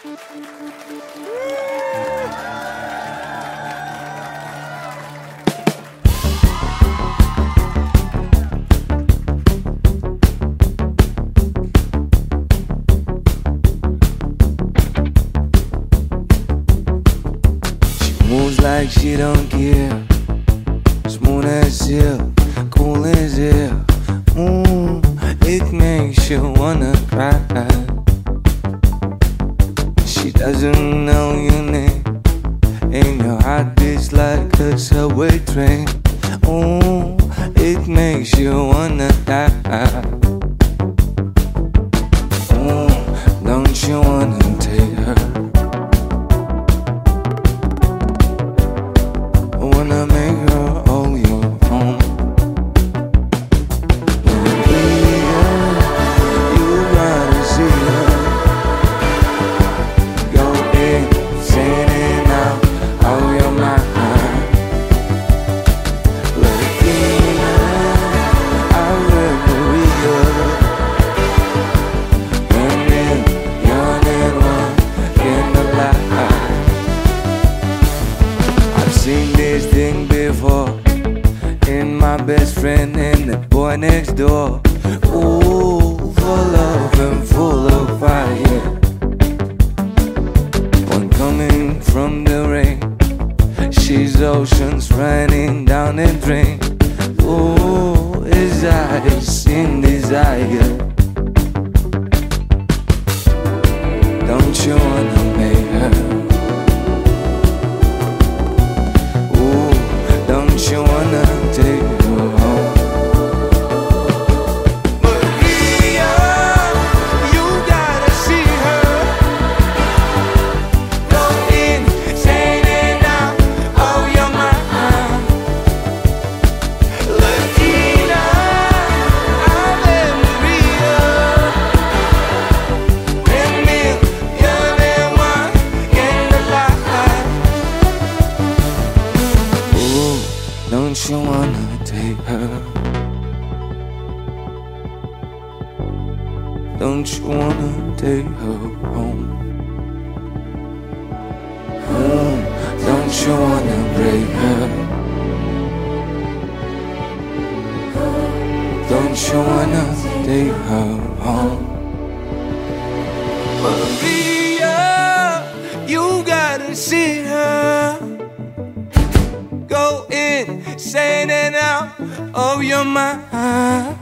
Moves like she don't care. Smooth as silk, cool as air. It makes you wanna cry. She doesn't know your name, and your heart beats like a subway train. It makes you wanna die. Don't you wanna take her? Wanna make her all your own. Maria, you gotta see her. Go insane out of your mind. Latina, I will Maria. Running, yawning one in the light. I've seen this thing before, in my best friend and the boy next door. Full of and full of fire. One coming from the rain, she's oceans running down the drain. His eyes in desire. Don't you wanna make her? Don't you wanna take her home? Maria, you gotta see her. Go insane and out of your mind. Latina, I'm Maria. And million and one in the light. Don't you wanna take her? Don't you wanna take her home? Don't you wanna break her? Don't you wanna take her home? Maria, you gotta see her. Go insane and out of your mind.